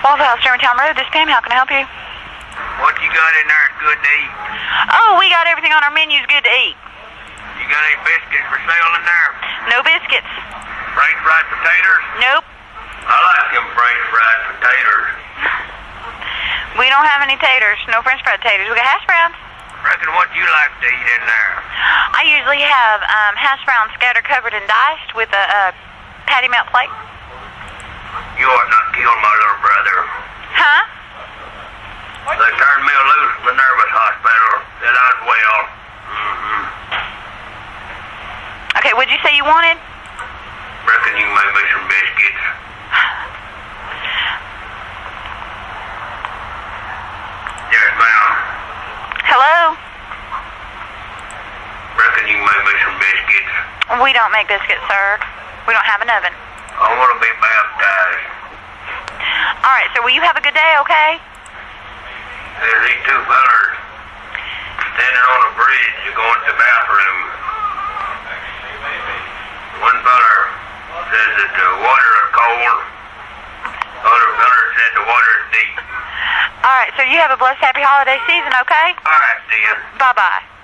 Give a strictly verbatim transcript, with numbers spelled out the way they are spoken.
Waffle House, Germantown Road. This is Pam. How can I help you? What you got in there is good to eat? Oh, we got everything on our menu is good to eat. You got any biscuits for sale in there? No biscuits. French fried potatoes? Nope. I like them French fried potatoes. We don't have any taters. No French fried taters. We got hash browns. Reckon what you like to eat in there? I usually have um, hash browns scattered, covered, and diced with a, a patty melt plate. You ought not kill my little brother. Huh? They turned me loose from the nervous hospital. Said I was well. Mm-hmm. Okay, what'd you say you wanted? Reckon you can make me some biscuits. Yes, ma'am. Hello? Reckon you can make me some biscuits. We don't make biscuits, sir. We don't have an oven. I want to be baptized. All right, so will you have a good day, okay? There's these two fellers standing on a bridge going to the bathroom. One feller says that the water is cold. The other feller said the water is deep. All right, so you have a blessed, happy holiday season, okay? All right, then. Bye-bye.